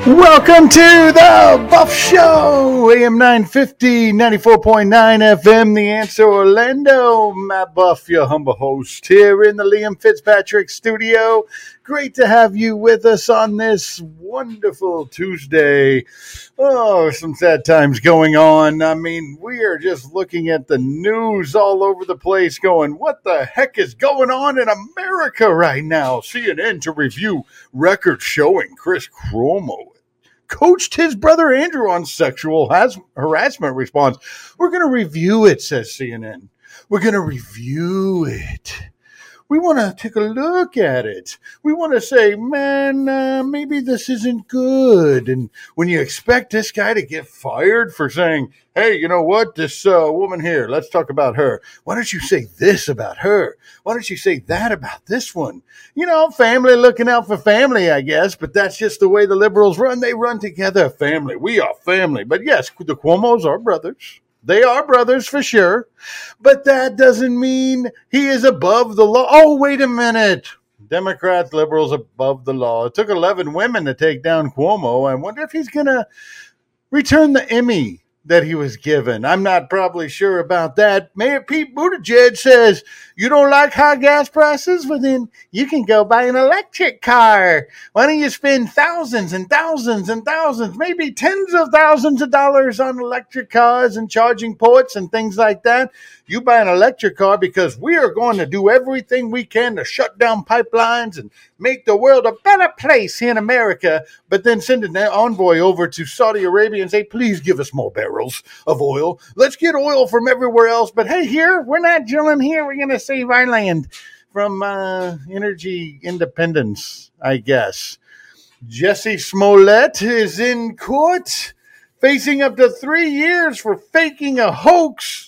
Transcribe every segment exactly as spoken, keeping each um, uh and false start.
Welcome to the Buff Show, A M nine fifty, ninety-four point nine F M, The Answer Orlando. Matt Buff, your humble host, here in the Liam Fitzpatrick studio. Great to have you with us on this wonderful Tuesday. Oh, some sad times going on. I mean, we are just looking at the news all over the place going, what the heck is going on in America right now? C N N to review record showing Chris Cuomo coached his brother Andrew on sexual has- harassment response. We're going to review it, says C N N. We're going to review it. We want to take a look at it. We want to say, man, uh, maybe this isn't good. And when you expect this guy to get fired for saying, hey, you know what, this uh, woman here, let's talk about her. Why don't you say this about her? Why don't you say that about this one? You know, family looking out for family, I guess, but that's just the way the liberals run. They run together. Family. We are family. But yes, the Cuomos are brothers. They are brothers for sure, but that doesn't mean he is above the law. Oh, wait a minute. Democrats, liberals above the law. It took eleven women to take down Cuomo. I wonder if he's going to return the Emmy that he was given. I'm not probably sure about that. Mayor Pete Buttigieg says, you don't like high gas prices? Well, then you can go buy an electric car. Why don't you spend thousands and thousands and thousands, maybe tens of thousands of dollars on electric cars and charging ports and things like that? You buy an electric car because we are going to do everything we can to shut down pipelines and make the world a better place here in America, but then send an envoy over to Saudi Arabia and say, please give us more barrels of oil. Let's get oil from everywhere else. But hey, here, we're not drilling here. We're going to save our land from uh, energy independence, I guess. Jussie Smollett is in court facing up to three years for faking a hoax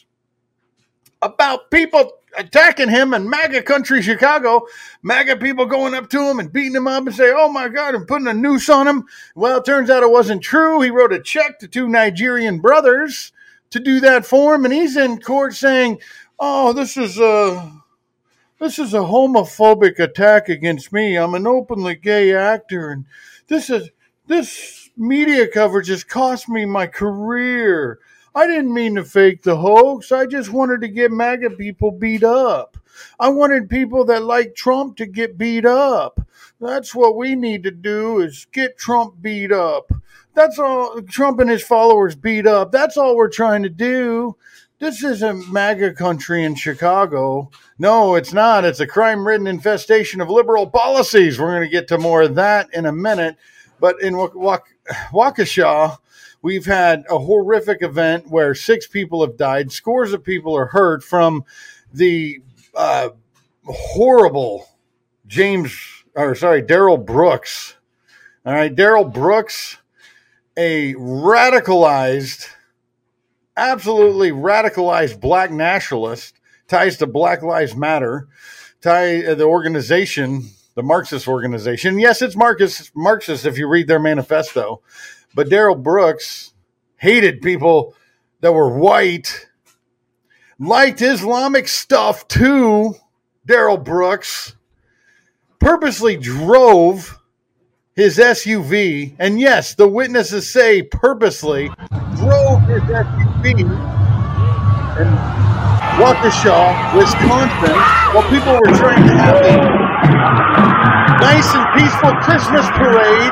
about people attacking him in MAGA country, Chicago. MAGA people going up to him and beating him up and say, oh my God, and putting a noose on him. Well, it turns out it wasn't true. He wrote a check to two Nigerian brothers to do that for him. And he's in court saying, oh, this is a, this is a homophobic attack against me. I'm an openly gay actor. And this is, this media coverage has cost me my career. I didn't mean to fake the hoax. I just wanted to get MAGA people beat up. I wanted people that like Trump to get beat up. That's what we need to do is get Trump beat up. That's all. Trump and his followers beat up. That's all we're trying to do. This isn't MAGA country in Chicago. No, it's not. It's a crime-ridden infestation of liberal policies. We're going to get to more of that in a minute. But in Waukesha, we've had a horrific event where six people have died. Scores of people are hurt from the uh, horrible James, or sorry, Darrell Brooks. All right, Darrell Brooks, a radicalized, absolutely radicalized black nationalist, ties to Black Lives Matter, tie uh, the organization, the Marxist organization. Yes, it's Marxist, Marxist if you read their manifesto. But Darrell Brooks hated people that were white, liked Islamic stuff too. Darrell Brooks purposely drove his S U V, and yes, the witnesses say purposely drove his S U V in Waukesha, Wisconsin, while people were trying to have a nice and peaceful Christmas parade.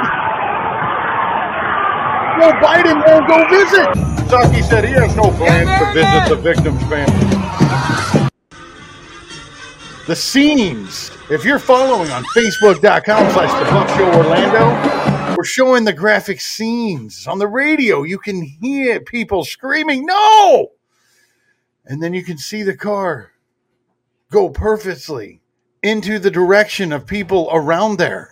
Joe Biden won't go visit. Psaki said he has no plans to visit the victim's family. The scenes. If you're following on Facebook.com slash The Buff Show Orlando, we're showing the graphic scenes. On the radio, you can hear people screaming, no! And then you can see the car go purposely into the direction of people around there.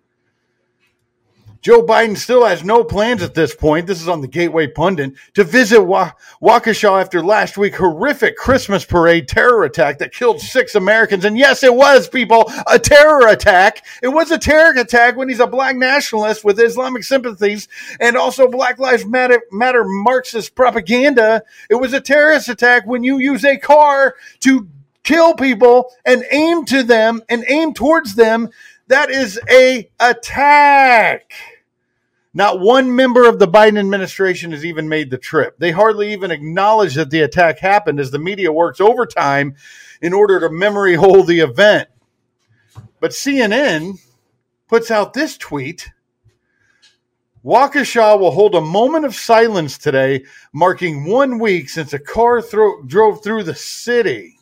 Joe Biden still has no plans at this point, this is on the Gateway Pundit, to visit Wa- Waukesha after last week's horrific Christmas parade terror attack that killed six Americans. And yes, it was, people, a terror attack. It was a terror attack when he's a black nationalist with Islamic sympathies and also Black Lives Matter, Matter Marxist propaganda. It was a terrorist attack when you use a car to kill people and aim to them and aim towards them. That is a attack. Not one member of the Biden administration has even made the trip. They hardly even acknowledge that the attack happened as the media works overtime in order to memory hold the event. But C N N puts out this tweet. Waukesha will hold a moment of silence today, marking one week since a car thro- drove through the city.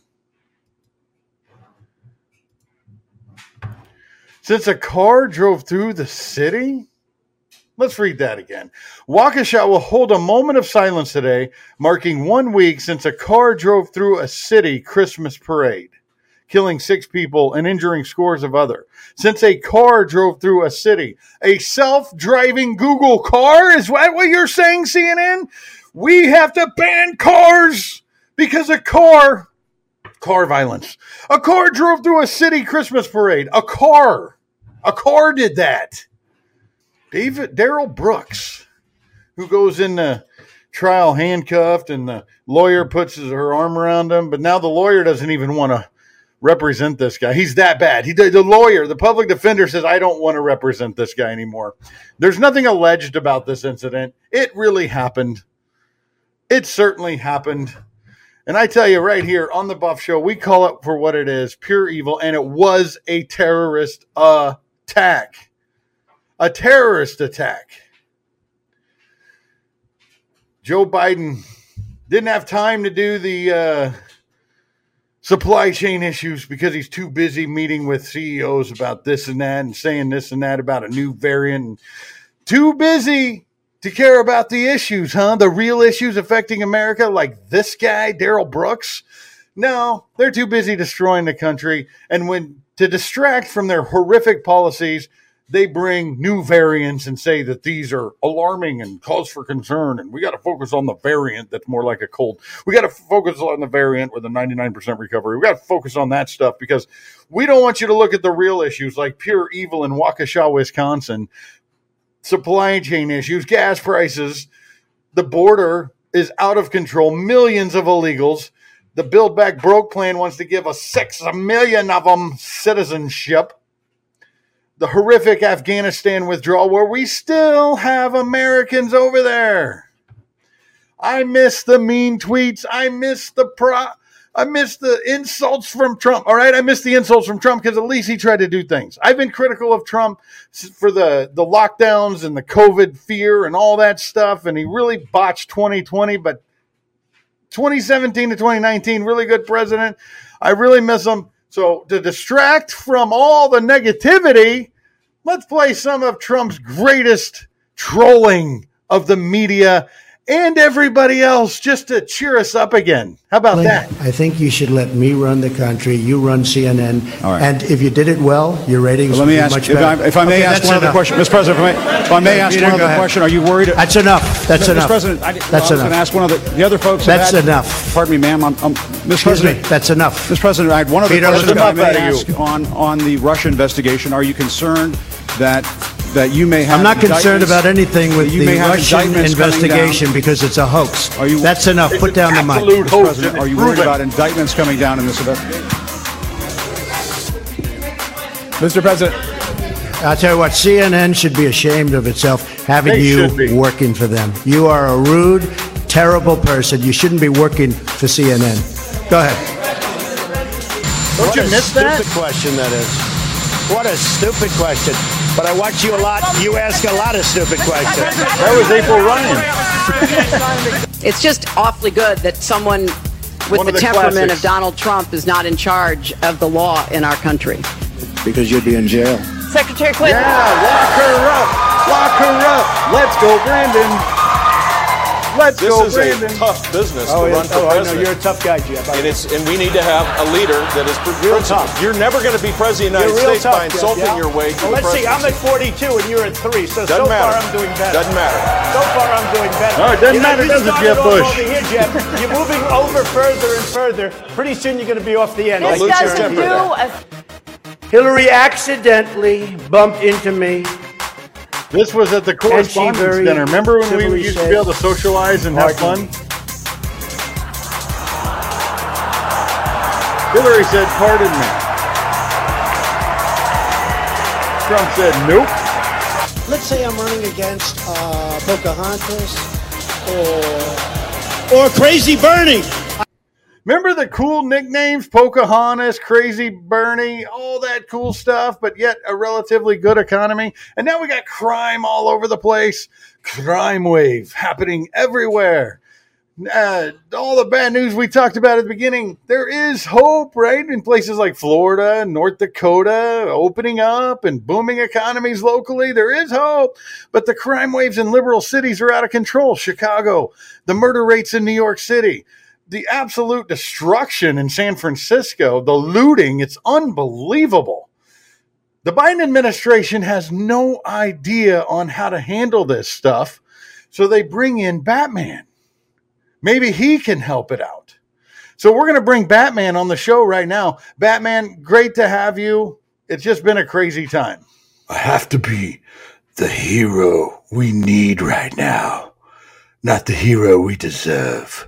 Since a car drove through the city? Let's read that again. Waukesha will hold a moment of silence today, marking one week since a car drove through a city Christmas parade, killing six people and injuring scores of others. Since a car drove through a city, a self-driving Google car? Is that what you're saying, C N N? We have to ban cars because a car, car violence. A car drove through a city Christmas parade. A car, a car did that. David Daryl Brooks, who goes in the trial handcuffed and the lawyer puts his, her arm around him, but now the lawyer doesn't even want to represent this guy. He's that bad. He, the lawyer, the public defender says, I don't want to represent this guy anymore. There's nothing alleged about this incident. It really happened. It certainly happened. And I tell you right here on the Buff Show, we call it for what it is, pure evil, and it was a terrorist attack. A terrorist attack. Joe Biden didn't have time to do the uh, supply chain issues because he's too busy meeting with C E Os about this and that and saying this and that about a new variant. Too busy to care about the issues, huh? The real issues affecting America, like this guy, Daryl Brooks. No, they're too busy destroying the country. And when to distract from their horrific policies, they bring new variants and say that these are alarming and cause for concern. And we got to focus on the variant that's more like a cold. We got to focus on the variant with a ninety-nine percent recovery. We got to focus on that stuff because we don't want you to look at the real issues like pure evil in Waukesha, Wisconsin, supply chain issues, gas prices. The border is out of control. Millions of illegals. The Build Back Broke plan wants to give us six million of them citizenship. The horrific Afghanistan withdrawal where we still have Americans over there. I miss the mean tweets. I miss the pro. I miss the insults from Trump. All right, I miss the insults from Trump because at least he tried to do things. I've been critical of Trump for the, the lockdowns and the COVID fear and all that stuff, and he really botched twenty twenty, but twenty seventeen to twenty nineteen, really good president. I really miss him. So to distract from all the negativity, let's play some of Trump's greatest trolling of the media and everybody else just to cheer us up again. How about Link, that? I think you should let me run the country. You run C N N. All right. And if you did it well, your ratings Let would me be ask, much if better. I, if I may Okay, ask one other enough. question, Mister President, if I may, if I may ask Peter, one go other ahead. question, are you worried? That's enough. That's Mister enough. President, I, That's well, I was enough. going to ask one of the, the other folks. That's have had, enough. Pardon me, ma'am. I'm, I'm, Mister Excuse President, me. That's enough. Mister President, I had one other Peter, question listen that I up may out of ask you. on, on the Russia investigation. Are you concerned that that you may have I'm not concerned indictments- about anything with that you the may have Russian indictments coming investigation down? because it's a hoax. Are you- That's enough. It's Put an down the mic. absolute Mister hoax. President, and are you it's worried proven. about indictments coming down in this investigation? Mister President. I'll tell you what, C N N should be ashamed of itself having They should you be. working for them. You are a rude, terrible person. You shouldn't be working for C N N. Go ahead. Don't What you a miss that? stupid question that is. What a stupid question. But I watch you a lot. You ask a lot of stupid questions. That was April Ryan. It's just awfully good that someone with One the, of the temperament classics. of Donald Trump is not in charge of the law in our country. Because you'd be in jail. Secretary Clinton. Yeah, lock her up. Lock her up. Let's go, Brandon. Let's This go, is Brandon. a tough business Oh, to yeah. run for Oh, I know. president. You're a tough guy, Jeff. and it's and we need to have a leader that is Real principled. tough. You're never going to be president of the You're United real States tough, by Jeff, insulting yeah? your way to Well, the let's see. I'm presidency. at forty-two and you're at three. So Doesn't so matter. far I'm doing better. Doesn't matter. So far I'm doing better. No, it doesn't you know, matter, you does it, started Jeb off Bush? Over here, Jeff. You're moving over further and further. Pretty soon you're going to be off the end. Don't This lose your doesn't temper do there. a Hillary accidentally bumped into me. This was at the correspondence very dinner. Remember when we civilly used to said, be able to socialize and have "Pardon." fun? Hillary said, pardon me. Trump said, nope. let's say I'm running against uh, Pocahontas or or Crazy Bernie. Remember the cool nicknames, Pocahontas, Crazy Bernie, all that cool stuff, but yet a relatively good economy. And now we got crime all over the place. Crime wave happening everywhere. Uh, all the bad news we talked about at the beginning, there is hope, right? In places like Florida, North Dakota, opening up and booming economies locally, there is hope. But the crime waves in liberal cities are out of control. Chicago, the murder rates in New York City, the absolute destruction in San Francisco, the looting, it's unbelievable. The Biden administration has no idea on how to handle this stuff, so they bring in Batman. Maybe he can help it out. So we're going to bring Batman on the show right now. Batman, great to have you. It's just been a crazy time. I have to be the hero we need right now, not the hero we deserve.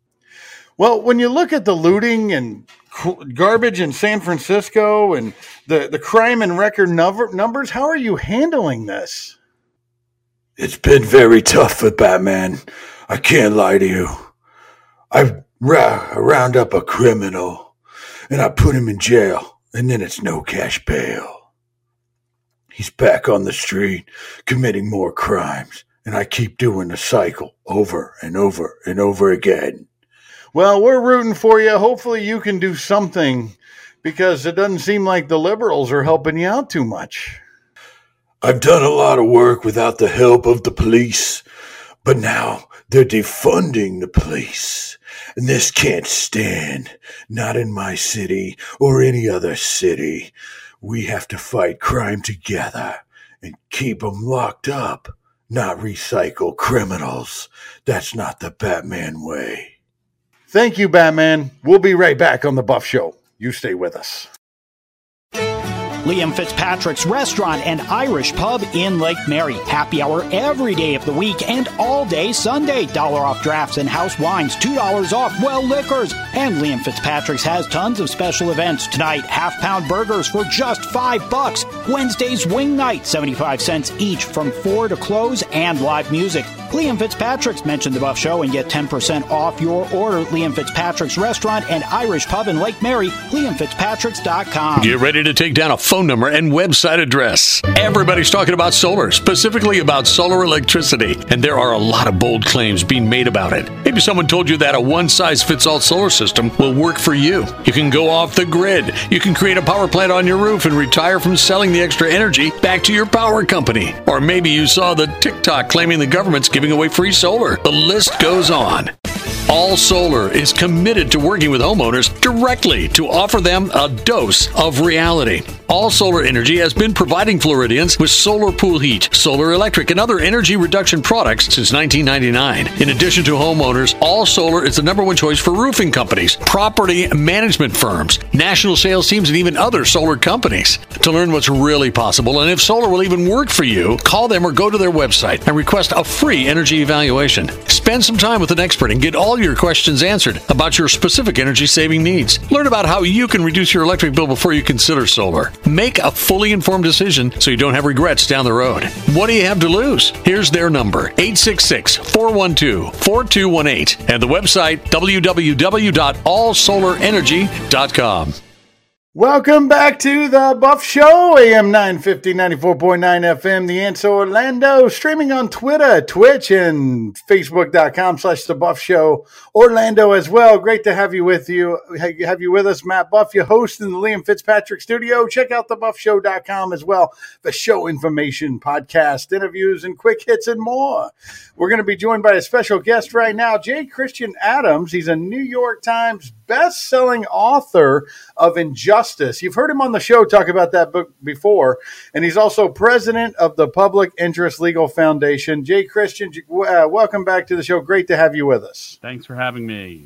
Well, when you look at the looting and garbage in San Francisco and the, the crime and record number, numbers, how are you handling this? It's been very tough for Batman. I can't lie to you. I ra- round up a criminal and I put him in jail, and then it's no cash bail. He's back on the street committing more crimes, and I keep doing the cycle over and over and over again. Well, we're rooting for you. Hopefully you can do something, because it doesn't seem like the liberals are helping you out too much. I've done a lot of work without the help of the police, but now they're defunding the police. And this can't stand. Not in my city or any other city. We have to fight crime together and keep them locked up, not recycle criminals. That's not the Batman way. Thank you, Batman. We'll be right back on The Buff Show. You stay with us. Liam Fitzpatrick's Restaurant and Irish Pub in Lake Mary. Happy hour every day of the week and all day Sunday. Dollar off drafts and house wines. two dollars off well liquors. And Liam Fitzpatrick's has tons of special events. Tonight, half-pound burgers for just five bucks. Wednesday's wing night, seventy-five cents each from four to close, and live music. Liam Fitzpatrick's, mention The Buff Show and get ten percent off your order. Liam Fitzpatrick's Restaurant and Irish Pub in Lake Mary. liam fitzpatricks dot com. Get ready to take down a phone number and website address. Everybody's talking about solar, specifically about solar electricity, and there are a lot of bold claims being made about it. Maybe someone told you that a one-size-fits-all solar system will work for you. You can go off the grid. You can create a power plant on your roof and retire from selling the extra energy back to your power company. Or maybe you saw the TikTok claiming the government's giving away free solar. The list goes on. All Solar is committed to working with homeowners directly to offer them a dose of reality. All Solar Energy has been providing Floridians with solar pool heat, solar electric, and other energy reduction products since nineteen ninety-nine. In addition to homeowners, All Solar is the number one choice for roofing companies, property management firms, national sales teams, and even other solar companies. To learn what's really possible and if solar will even work for you, call them or go to their website and request a free energy evaluation. Spend some time with an expert and get all your questions answered about your specific energy saving needs. Learn about how you can reduce your electric bill before you consider solar. Make a fully informed decision so you don't have regrets down the road. What do you have to lose? Here's their number, eight six six, four one two, four two one eight, and the website, w w w dot all solar energy dot com. Welcome back to The Buff Show, A M nine fifty, ninety-four point nine F M, The Answer Orlando, streaming on Twitter, Twitch, and Facebook.com slash The Buff Show Orlando as well. Great to have you with you, have you with us, Matt Buff, your host in the Liam Fitzpatrick studio. Check out the buff show dot com as well, the show information, podcast, interviews, and quick hits and more. We're going to be joined by a special guest right now, J. Christian Adams. He's a New York Times best-selling author of Injustice. You've heard him on the show talk about that book before, and he's also president of the Public Interest Legal Foundation. Jay Christian, uh, welcome back to the show. Great to have you with us. Thanks for having me.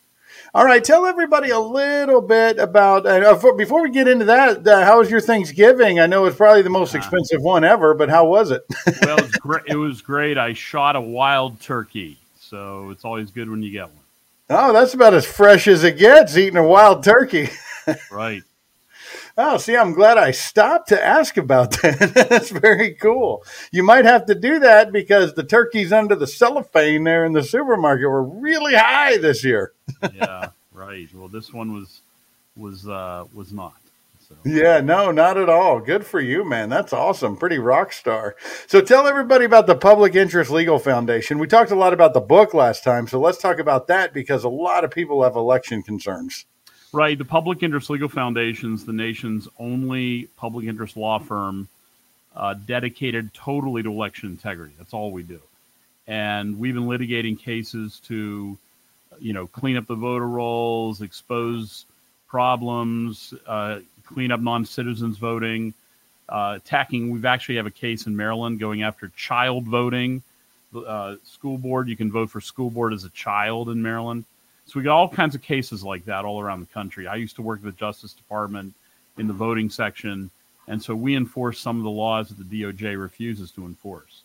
All right, tell everybody a little bit about, uh, for, before we get into that, uh, how was your Thanksgiving? I know it's probably the most expensive one ever, but how was it? Well, it was, great. It was great. I shot a wild turkey, so it's always good when you get one. Oh, that's about as fresh as it gets, eating a wild turkey. Right. Oh, see, I'm glad I stopped to ask about that. That's very cool. You might have to do that because the turkeys under the cellophane there in the supermarket were really high this year. Yeah, right. Well, this one was was uh, was not. So. Yeah, no, not at all. Good for you, man. That's awesome. Pretty rock star. So tell everybody about the Public Interest Legal Foundation. We talked a lot about the book last time, so let's talk about that because a lot of people have election concerns. Right. The Public Interest Legal Foundation is the nation's only public interest law firm uh, dedicated totally to election integrity. That's all we do. And we've been litigating cases to, you know, clean up the voter rolls, expose problems, uh, clean up non-citizens voting, uh, attacking. We've actually have a case in Maryland going after child voting. Uh, school board, you can vote for school board as a child in Maryland. So we got all kinds of cases like that all around the country. I used to work at the Justice Department in the voting section, and so we enforce some of the laws that the D O J refuses to enforce.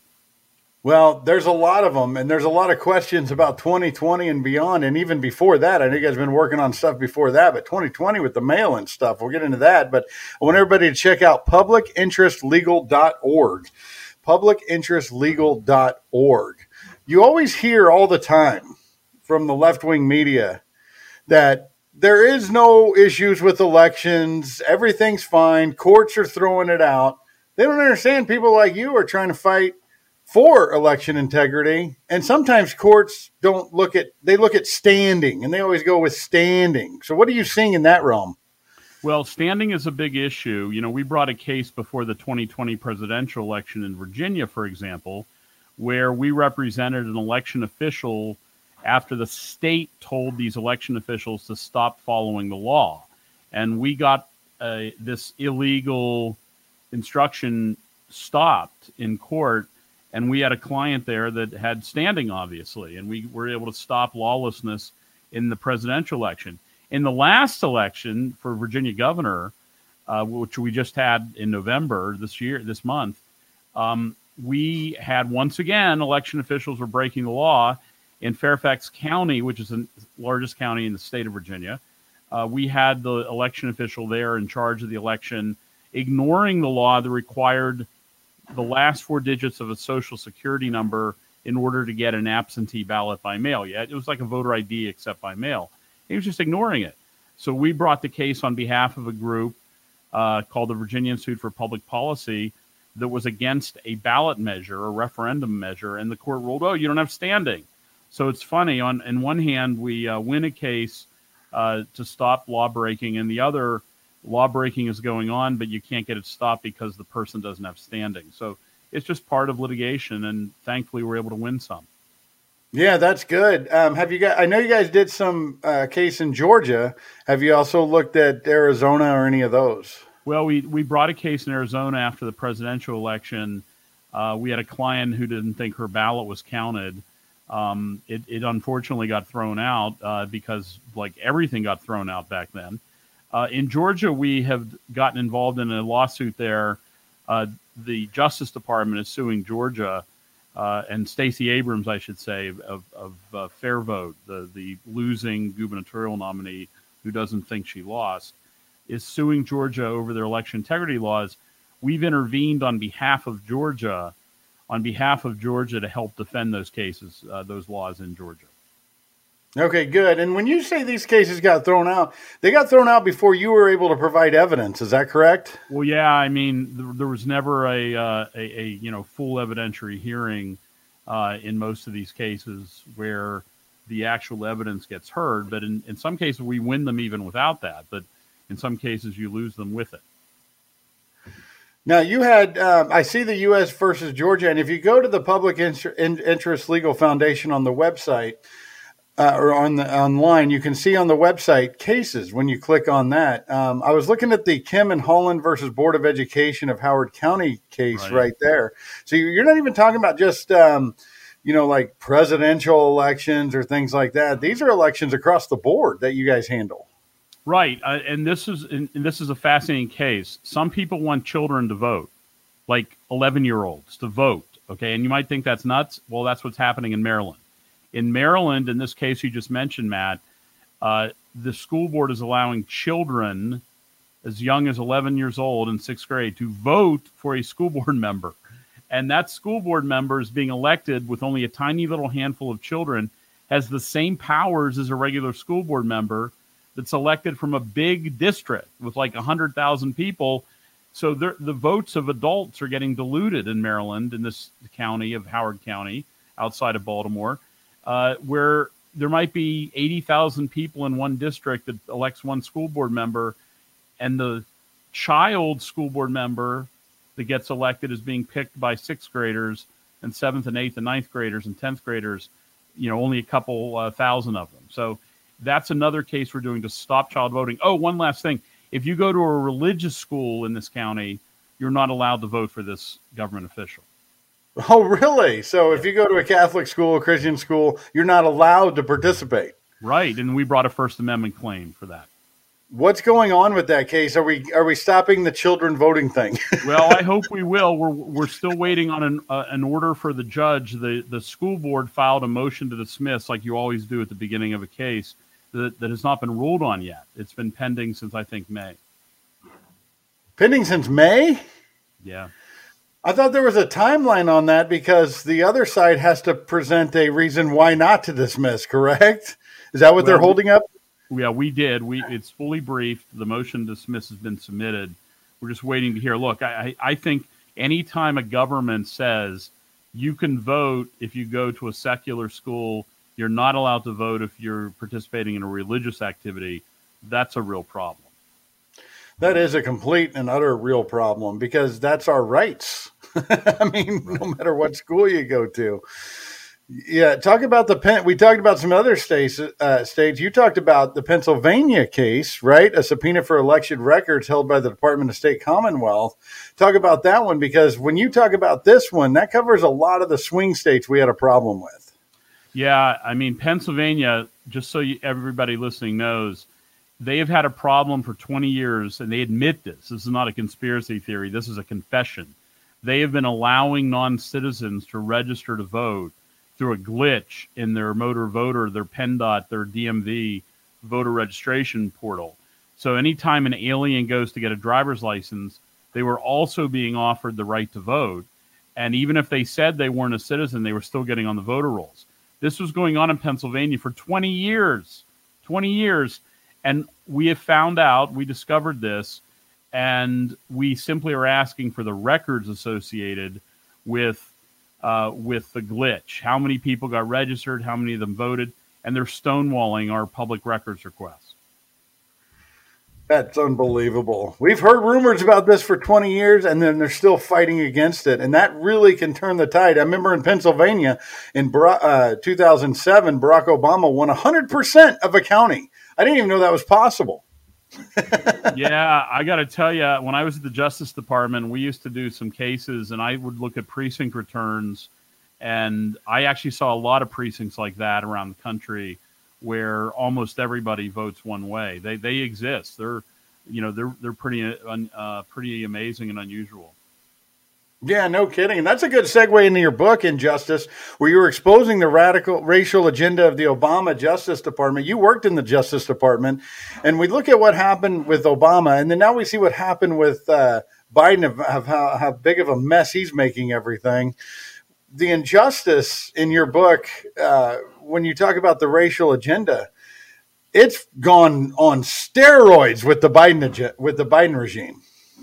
Well, there's a lot of them, and there's a lot of questions about twenty twenty and beyond, and even before that. I know you guys have been working on stuff before that, but twenty twenty with the mail-in stuff, we'll get into that. But I want everybody to check out public interest legal dot org, public interest legal dot org. You always hear all the time from the left-wing media that there is no issues with elections, everything's fine, courts are throwing it out. They don't understand people like you are trying to fight for election integrity, and sometimes courts don't look at, they look at standing, and they always go with standing. So what are you seeing in that realm? Well, standing is a big issue. You know, we brought a case before the twenty twenty presidential election in Virginia, for example, where we represented an election official after the state told these election officials to stop following the law. And we got uh, this illegal instruction stopped in court, and we had a client there that had standing, obviously, and we were able to stop lawlessness in the presidential election. In the last election for Virginia governor, uh, which we just had in November this year, this month, um, we had, once again, election officials were breaking the law. In Fairfax County, which is the largest county in the state of Virginia, uh, we had the election official there in charge of the election ignoring the law that required the last four digits of a social security number in order to get an absentee ballot by mail. Yeah, it was like a voter I D except by mail. He was just ignoring it. So we brought the case on behalf of a group uh, called the Virginia Institute for Public Policy that was against a ballot measure, a referendum measure, and the court ruled, oh, you don't have standing. So it's funny. On in one hand, we uh, win a case uh, to stop law breaking, and the other, law breaking is going on, but you can't get it stopped because the person doesn't have standing. So it's just part of litigation, and thankfully we're able to win some. Yeah, that's good. Um, have you got? I know you guys did some uh, case in Georgia. Have you also looked at Arizona or any of those? Well, we we brought a case in Arizona after the presidential election. Uh, we had a client who didn't think her ballot was counted. Um, it, it unfortunately got thrown out uh, because, like, everything got thrown out back then. Uh, in Georgia, we have gotten involved in a lawsuit there. Uh, the Justice Department is suing Georgia, uh, and Stacey Abrams, I should say, of, of uh, Fair Vote, the, the losing gubernatorial nominee who doesn't think she lost, is suing Georgia over their election integrity laws. We've intervened on behalf of Georgia on behalf of Georgia to help defend those cases, uh, those laws in Georgia. Okay, good. And when you say these cases got thrown out, they got thrown out before you were able to provide evidence. Is that correct? Well, yeah. I mean, there, there was never a, uh, a, a you know full evidentiary hearing uh, in most of these cases where the actual evidence gets heard. But in, in some cases, we win them even without that. But in some cases, you lose them with it. Now, you had, um, I see the U S versus Georgia, and if you go to the Public Interest Legal Foundation on the website, uh, or on the online, you can see on the website cases when you click on that. Um, I was looking at the Kim and Holland versus Board of Education of Howard County case right, right there. So you're not even talking about just, um, you know, like presidential elections or things like that. These are elections across the board that you guys handle. Right, uh, and this is and this is a fascinating case. Some people want children to vote, like eleven-year-olds to vote, okay? And you might think that's nuts. Well, that's what's happening in Maryland. In Maryland, in this case you just mentioned, Matt, uh, the school board is allowing children, as young as eleven years old in sixth grade to vote for a school board member. And that school board member is being elected with only a tiny little handful of children, has the same powers as a regular school board member that's elected from a big district with like one hundred thousand people. So the votes of adults are getting diluted in Maryland, in this county of Howard County, outside of Baltimore, uh, where there might be eighty thousand people in one district that elects one school board member, and the child school board member that gets elected is being picked by sixth graders and seventh and eighth and ninth graders and tenth graders, you know, only a couple uh, thousand of them. So that's another case we're doing to stop child voting. Oh, one last thing. If you go to a religious school in this county, you're not allowed to vote for this government official. Oh, really? So if you go to a Catholic school, a Christian school, you're not allowed to participate. Right, and we brought a First Amendment claim for that. What's going on with that case? Are we are we stopping the children voting thing? Well, I hope we will. We're we're still waiting on an uh, an order for the judge. The the school board filed a motion to dismiss, like you always do at the beginning of a case, that, that has not been ruled on yet. It's been pending since, I think, May. Pending since May? Yeah. I thought there was a timeline on that because the other side has to present a reason why not to dismiss, correct? Is that what well, they're holding up? Yeah, we did. We It's fully briefed. The motion to dismiss has been submitted. We're just waiting to hear. Look, I, I think anytime a government says you can vote if you go to a secular school, you're not allowed to vote if you're participating in a religious activity, that's a real problem. That is a complete and utter real problem because that's our rights. I mean, right. No matter what school you go to. Yeah, talk about the pen. We talked about some other states. Uh, states. You talked about the Pennsylvania case, right? A subpoena for election records held by the Department of State Commonwealth. Talk about that one because when you talk about this one, that covers a lot of the swing states we had a problem with. Yeah, I mean, Pennsylvania, just so you, everybody listening knows, they have had a problem for twenty years, and they admit this. This is not a conspiracy theory. This is a confession. They have been allowing non-citizens to register to vote through a glitch in their motor voter, their PennDOT, their D M V voter registration portal. So anytime an alien goes to get a driver's license, they were also being offered the right to vote. And even if they said they weren't a citizen, they were still getting on the voter rolls. This was going on in Pennsylvania for twenty years, twenty years. And we have found out, we discovered this, and we simply are asking for the records associated with uh, with the glitch. How many people got registered? How many of them voted? And they're stonewalling our public records requests. That's unbelievable. We've heard rumors about this for twenty years, and then they're still fighting against it. And that really can turn the tide. I remember in Pennsylvania in uh, two thousand seven, Barack Obama won one hundred percent of a county. I didn't even know that was possible. Yeah, I got to tell you, when I was at the Justice Department, we used to do some cases, and I would look at precinct returns, and I actually saw a lot of precincts like that around the country where almost everybody votes one way. They they exist. They're you know they're they're pretty uh, pretty amazing and unusual. Yeah, no kidding. And that's a good segue into your book, Injustice, where you were exposing the radical racial agenda of the Obama Justice Department. You worked in the Justice Department, and we look at what happened with Obama, and then now we see what happened with uh, Biden, of, of how, how big of a mess he's making everything. The injustice in your book, uh, when you talk about the racial agenda, it's gone on steroids with the Biden with the Biden regime.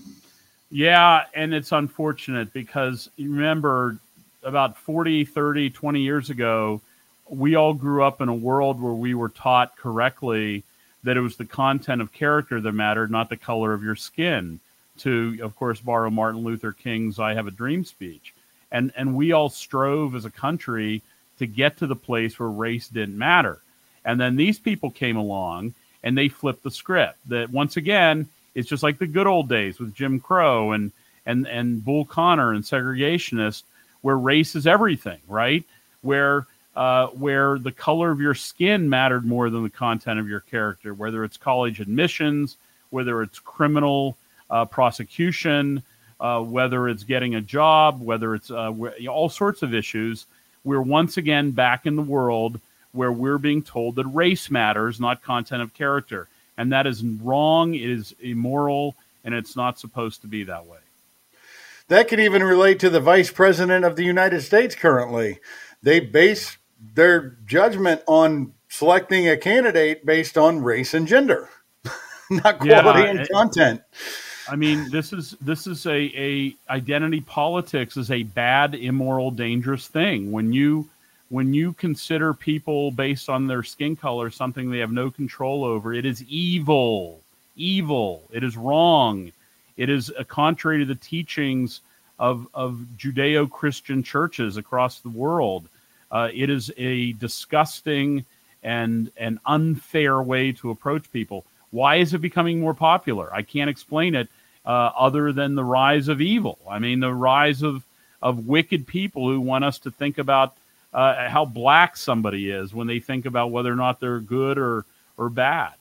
Yeah, and it's unfortunate because remember about forty, thirty, twenty years ago, we all grew up in a world where we were taught correctly that it was the content of character that mattered, not the color of your skin, to, of course, borrow Martin Luther King's I Have a Dream speech. And and we all strove as a country to get to the place where race didn't matter. And then these people came along and they flipped the script that once again, it's just like the good old days with Jim Crow and, and, and Bull Connor and segregationists, where race is everything, right? Where uh, where the color of your skin mattered more than the content of your character, whether it's college admissions, whether it's criminal uh, prosecution, uh, whether it's getting a job, whether it's uh, all sorts of issues. We're once again back in the world where we're being told that race matters, not content of character. And that is wrong, it is immoral, and it's not supposed to be that way. That could even relate to the vice president of the United States currently. They base their judgment on selecting a candidate based on race and gender, not quality yeah, and content. I mean, this is this is a, a identity politics is a bad, immoral, dangerous thing. When you when you consider people based on their skin color something they have no control over, it is evil. Evil. It is wrong. It is uh, contrary to the teachings of, of Judeo-Christian churches across the world. Uh, it is a disgusting and an unfair way to approach people. Why is it becoming more popular? I can't explain it uh, other than the rise of evil. I mean, the rise of, of wicked people who want us to think about uh, how black somebody is when they think about whether or not they're good or, or bad.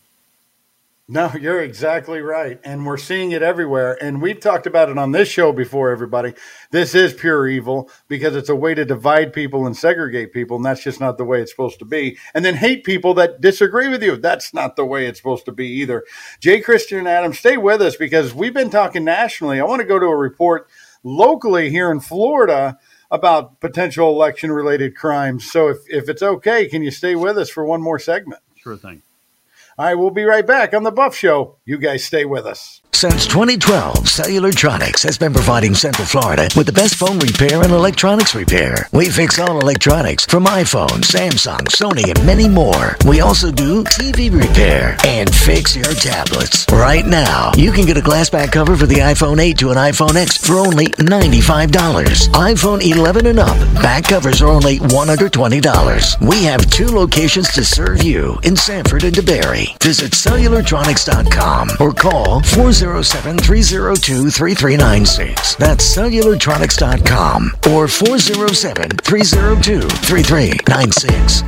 No, you're exactly right. And we're seeing it everywhere. And we've talked about it on this show before, everybody. This is pure evil because it's a way to divide people and segregate people. And that's just not the way it's supposed to be. And then hate people that disagree with you. That's not the way it's supposed to be either. Jay Christian Adams, stay with us because we've been talking nationally. I want to go to a report locally here in Florida about potential election-related crimes. So if, if it's okay, can you stay with us for one more segment? Sure thing. All right, we'll be right back on The Buff Show. You guys stay with us. Since twenty twelve, Cellulartronics has been providing Central Florida with the best phone repair and electronics repair. We fix all electronics from iPhone, Samsung, Sony, and many more. We also do T V repair and fix your tablets. Right now, you can get a glass back cover for the iPhone eight to an iPhone X for only ninety-five dollars. iPhone eleven and up, back covers are only one hundred twenty dollars. We have two locations to serve you in Sanford and DeBary. Visit Cellulartronics dot com or call four oh seven, three oh two, three three nine six. That's Cellulartronics dot com or four oh seven, three oh two, three three nine six.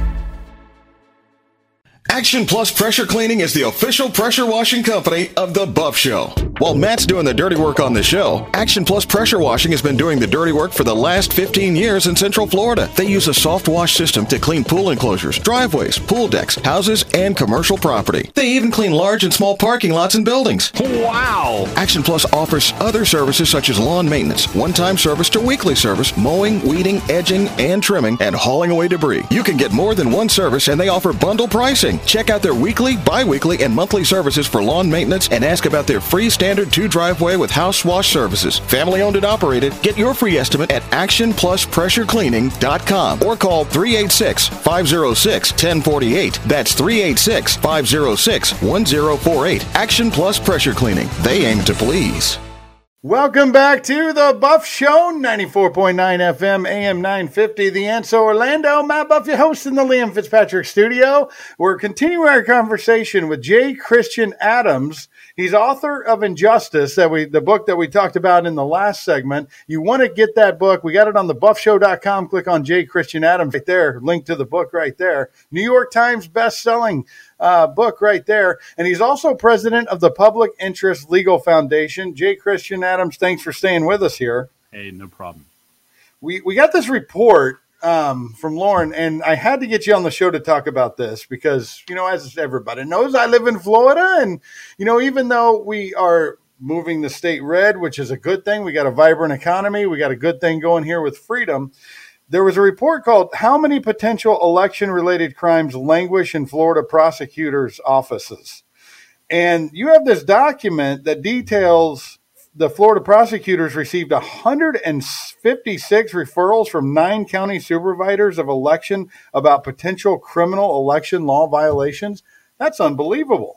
Action Plus Pressure Cleaning is the official pressure washing company of The Buff Show. While Matt's doing the dirty work on the show, Action Plus Pressure Washing has been doing the dirty work for the last fifteen years in Central Florida. They use a soft wash system to clean pool enclosures, driveways, pool decks, houses, and commercial property. They even clean large and small parking lots and buildings. Wow! Action Plus offers other services such as lawn maintenance, one-time service to weekly service, mowing, weeding, edging, and trimming, and hauling away debris. You can get more than one service, and they offer bundle pricing. Check out their weekly, bi-weekly, and monthly services for lawn maintenance and ask about their free standard two driveway with house wash services. Family owned and operated. Get your free estimate at action plus pressure cleaning dot com or call three eight six, five oh six, one oh four eight. That's three eight six, five oh six, one oh four eight. Action Plus Pressure Cleaning. They aim to please. Welcome back to The Buff Show, ninety-four point nine F M, A M nine fifty, The Answer Orlando. Matt Buff, your host in the Liam Fitzpatrick studio. We're continuing our conversation with Jay Christian Adams. He's author of Injustice, that we the book that we talked about in the last segment. You want to get that book. We got it on the buff show dot com. Click on Jay Christian Adams right there. Link to the book right there. New York Times best-selling Uh, book right there. And he's also president of the Public Interest Legal Foundation. Jay Christian Adams, thanks for staying with us here. Hey, no problem. We we got this report um, from Lauren, and I had to get you on the show to talk about this because, you know, as everybody knows, I live in Florida. And, you know, even though we are moving the state red, which is a good thing, we got a vibrant economy, we got a good thing going here with freedom. There was a report called How Many Potential Election-Related Crimes Languish in Florida Prosecutors' Offices. And you have this document that details the Florida prosecutors received one hundred fifty-six referrals from nine county supervisors of election about potential criminal election law violations. That's unbelievable.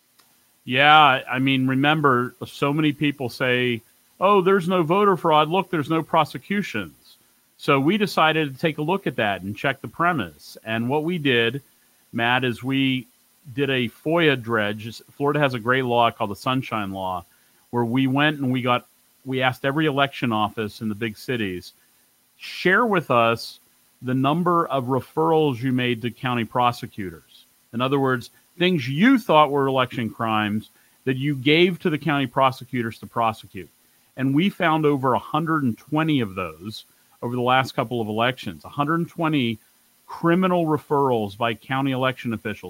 Yeah, I mean, remember, so many people say, oh, there's no voter fraud. Look, there's no prosecutions. So we decided to take a look at that and check the premise. And what we did, Matt, is we did a FOIA dredge. Florida has a great law called the Sunshine Law, where we went and we got we asked every election office in the big cities, share with us the number of referrals you made to county prosecutors. In other words, things you thought were election crimes that you gave to the county prosecutors to prosecute. And we found over one hundred twenty of those over the last couple of elections, one hundred twenty criminal referrals by county election officials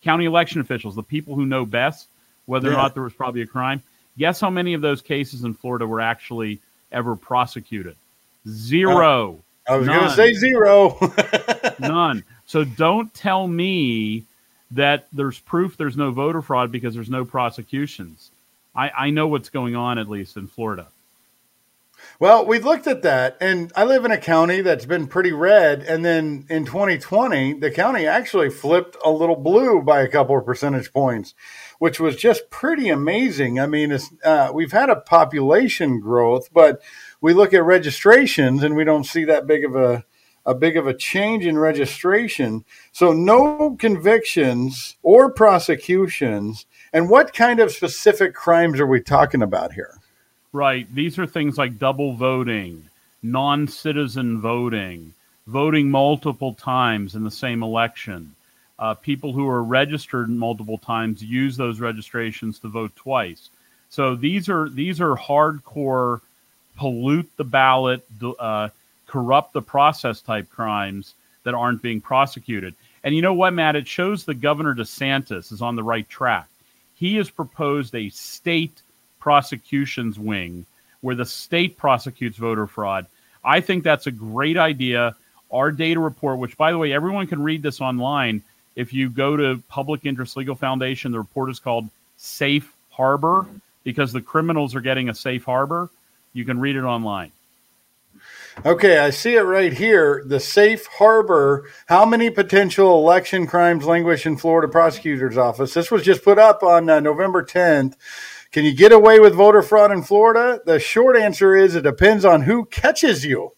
county election officials, the people who know best whether Yeah. or not there was probably a crime. Guess how many of those cases in Florida were actually ever prosecuted? Zero. I was going to None. say zero. None. So don't tell me that there's proof there's no voter fraud because there's no prosecutions. I, I know what's going on, at least in Florida. Well, we've looked at that, and I live in a county that's been pretty red, and then in twenty twenty, the county actually flipped a little blue by a couple of percentage points, which was just pretty amazing. I mean, it's, uh, we've had a population growth, but we look at registrations, and we don't see that big of a a big of a change in registration. So no convictions or prosecutions. And what kind of specific crimes are we talking about here? Right. These are things like double voting, non-citizen voting, voting multiple times in the same election. Uh, people who are registered multiple times use those registrations to vote twice. So these are these are hardcore, pollute the ballot, uh, corrupt the process type crimes that aren't being prosecuted. And you know what, Matt? It shows that Governor DeSantis is on the right track. He has proposed a state prosecutions wing where the state prosecutes voter fraud. I think that's a great idea. Our data report, which, by the way, everyone can read this online. If you go to Public Interest Legal Foundation, the report is called Safe Harbor because the criminals are getting a safe harbor. You can read it online. Okay, I see it right here. The safe harbor. How many potential election crimes languish in Florida prosecutor's office? This was just put up on uh, November tenth. Can you get away with voter fraud in Florida? The short answer is it depends on who catches you.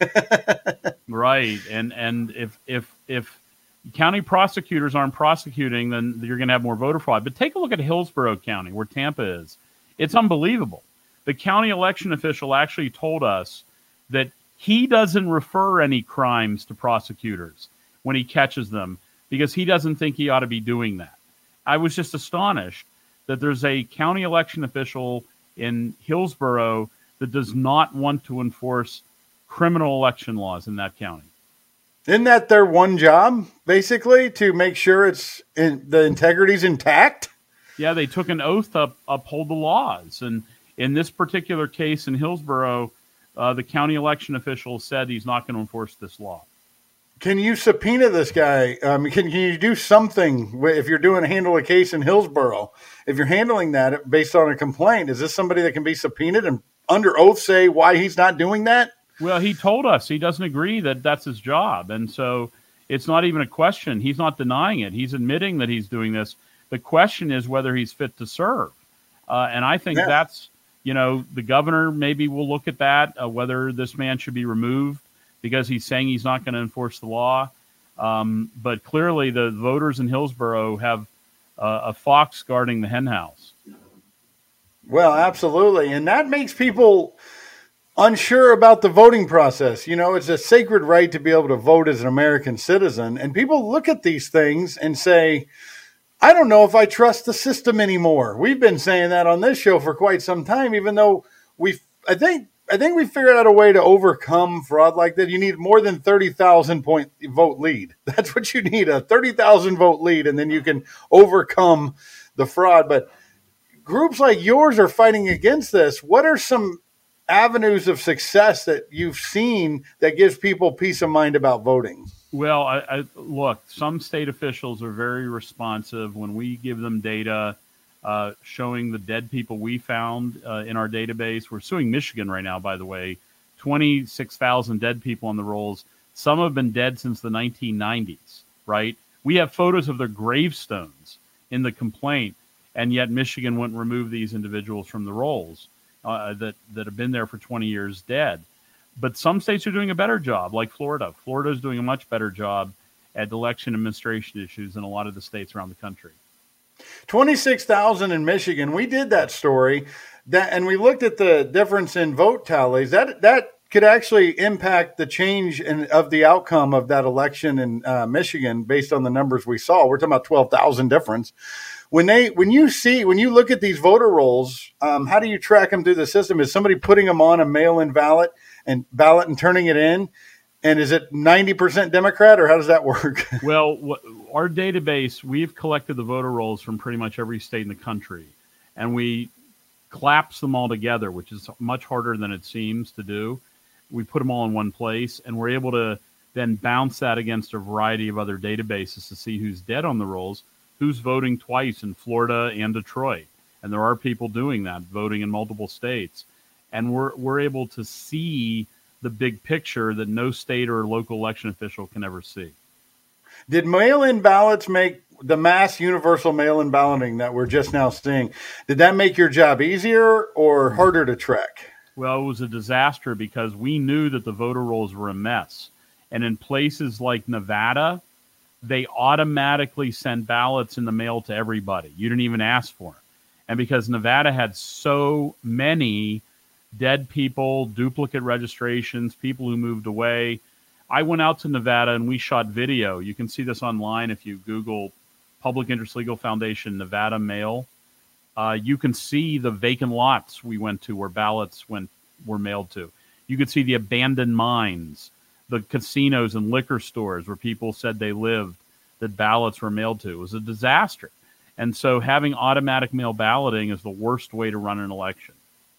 Right. And and if if if county prosecutors aren't prosecuting, then you're going to have more voter fraud. But take a look at Hillsborough County, where Tampa is. It's unbelievable. The county election official actually told us that he doesn't refer any crimes to prosecutors when he catches them because he doesn't think he ought to be doing that. I was just astonished that there's a county election official in Hillsborough that does not want to enforce criminal election laws in that county. Isn't that their one job, basically, to make sure it's in, the integrity's intact? Yeah, they took an oath to up, uphold the laws. And in this particular case in Hillsborough, uh, the county election official said he's not going to enforce this law. Can you subpoena this guy? Um, can, can you do something if you're doing handle a case in Hillsborough? If you're handling that based on a complaint, is this somebody that can be subpoenaed and under oath say why he's not doing that? Well, he told us he doesn't agree that that's his job. And so it's not even a question. He's not denying it. He's admitting that he's doing this. The question is whether he's fit to serve. Uh, and I think yeah. that's, you know, the governor maybe will look at that, uh, whether this man should be removed because he's saying he's not going to enforce the law. Um, but clearly the voters in Hillsborough have uh, a fox guarding the hen house. Well, absolutely. And that makes people unsure about the voting process. You know, it's a sacred right to be able to vote as an American citizen. And people look at these things and say, I don't know if I trust the system anymore. We've been saying that on this show for quite some time, even though we, I think, I think we figured out a way to overcome fraud like that. You need more than thirty thousand point vote lead. That's what you need, a thirty thousand vote lead, and then you can overcome the fraud. But groups like yours are fighting against this. What are some avenues of success that you've seen that gives people peace of mind about voting? Well, I, I, look, some state officials are very responsive when we give them data uh, showing the dead people we found uh, in our database. We're suing Michigan right now, by the way, twenty-six thousand dead people on the rolls. Some have been dead since the nineteen nineties, right? We have photos of their gravestones in the complaint, and yet Michigan wouldn't remove these individuals from the rolls uh, that, that have been there for twenty years dead. But some states are doing a better job, like Florida. Florida is doing a much better job at election administration issues than a lot of the states around the country. twenty-six thousand in Michigan. We did that story, that, and we looked at the difference in vote tallies. That that could actually impact the change in, of the outcome of that election in uh, Michigan based on the numbers we saw. We're talking about twelve thousand difference. When they, when you see, when you look at these voter rolls, um, how do you track them through the system? Is somebody putting them on a mail-in ballot and ballot and turning it in? And is it ninety percent Democrat, or how does that work? Well, wh- our database, we've collected the voter rolls from pretty much every state in the country, and we collapse them all together, which is much harder than it seems to do. We put them all in one place, and we're able to then bounce that against a variety of other databases to see who's dead on the rolls, who's voting twice in Florida and Detroit. And there are people doing that, voting in multiple states. And we're we're able to see the big picture that no state or local election official can ever see. Did mail-in ballots make the mass universal mail-in balloting that we're just now seeing, did that make your job easier or harder to track? Well, it was a disaster because we knew that the voter rolls were a mess. And in places like Nevada, they automatically sent ballots in the mail to everybody. You didn't even ask for them. And because Nevada had so many dead people, duplicate registrations, people who moved away, I went out to Nevada and we shot video. You can see this online if you Google Public Interest Legal Foundation Nevada mail. Uh, you can see the vacant lots we went to where ballots went were mailed to. You could see the abandoned mines, the casinos and liquor stores where people said they lived that ballots were mailed to. It was a disaster. And so having automatic mail balloting is the worst way to run an election.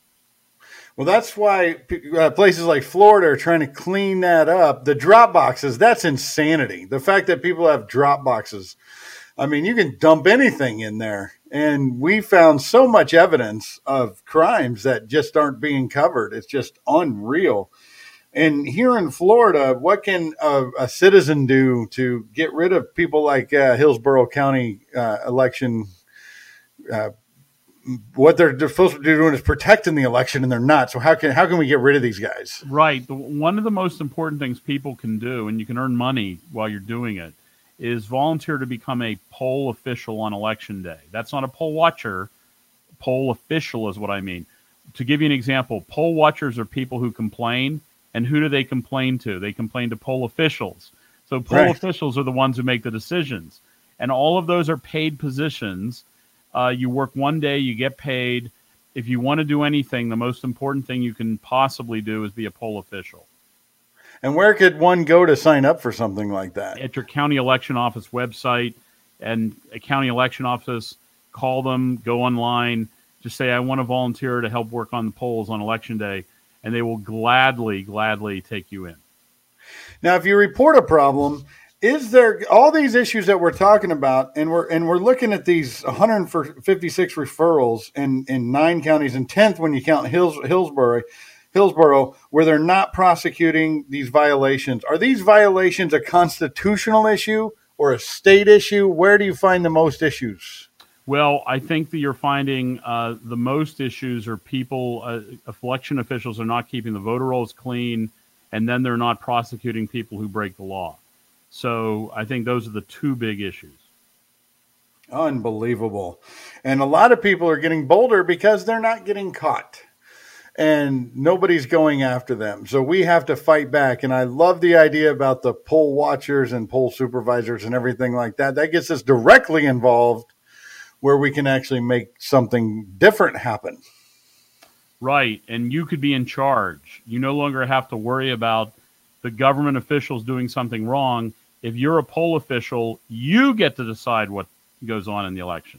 Well, that's why uh, places like Florida are trying to clean that up. The drop boxes, that's insanity. The fact that people have drop boxes. I mean, you can dump anything in there. And we found so much evidence of crimes that just aren't being covered. It's just unreal. And here in Florida, what can a, a citizen do to get rid of people like uh, Hillsborough County uh, election? Uh, what they're, they're supposed to be doing is protecting the election, and they're not. So how can how can we get rid of these guys? Right. The, one of the most important things people can do, and you can earn money while you're doing it, is volunteer to become a poll official on election day. That's not a poll watcher. Poll official is what I mean. To give you an example, poll watchers are people who complain. And who do they complain to? They complain to poll officials. So poll right. officials are the ones who make the decisions. And all of those are paid positions. Uh, you work one day, you get paid. If you want to do anything, the most important thing you can possibly do is be a poll official. And where could one go to sign up for something like that? At your county election office website, and a county election office, call them, go online, just say, I want to volunteer to help work on the polls on election day. And they will gladly, gladly take you in. Now, if you report a problem, is there all these issues that we're talking about, and we're and we're looking at these one hundred fifty-six referrals in, in nine counties, and tenth when you count Hills, Hillsborough, Hillsborough, where they're not prosecuting these violations. Are these violations a constitutional issue or a state issue? Where do you find the most issues? Well, I think that you're finding uh, the most issues are people, uh, election officials are not keeping the voter rolls clean, and then they're not prosecuting people who break the law. So I think those are the two big issues. Unbelievable. And a lot of people are getting bolder because they're not getting caught. And nobody's going after them. So we have to fight back. And I love the idea about the poll watchers and poll supervisors and everything like that. That gets us directly involved where we can actually make something different happen. Right. And you could be in charge. You no longer have to worry about the government officials doing something wrong. If you're a poll official, you get to decide what goes on in the election.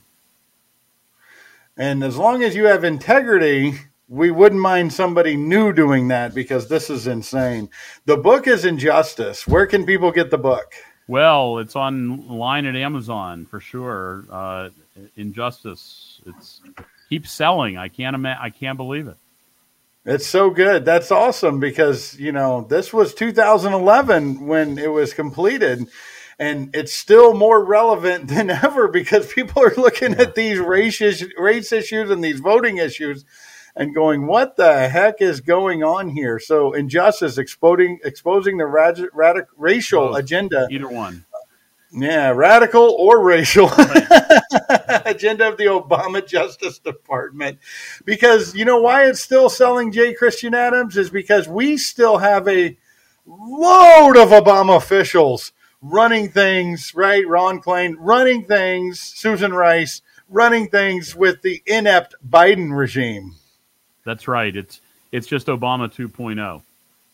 And as long as you have integrity, we wouldn't mind somebody new doing that, because this is insane. The book is Injustice. Where can people get the book? Well, it's online at Amazon for sure. Uh, Injustice. It's keeps selling. I can't ima- I can't believe it. It's so good. That's awesome, because, you know, this was two thousand eleven when it was completed, and it's still more relevant than ever because people are looking yeah. at these race, is- race issues and these voting issues and going, what the heck is going on here? So Injustice, exposing, exposing the rad- radic- racial Both. agenda. Either one. Yeah, radical or racial right. agenda of the Obama Justice Department. Because you know why it's still selling J. Christian Adams is because we still have a load of Obama officials running things, right? Ron Klain running things, Susan Rice running things with the inept Biden regime. That's right. It's it's just Obama two point oh.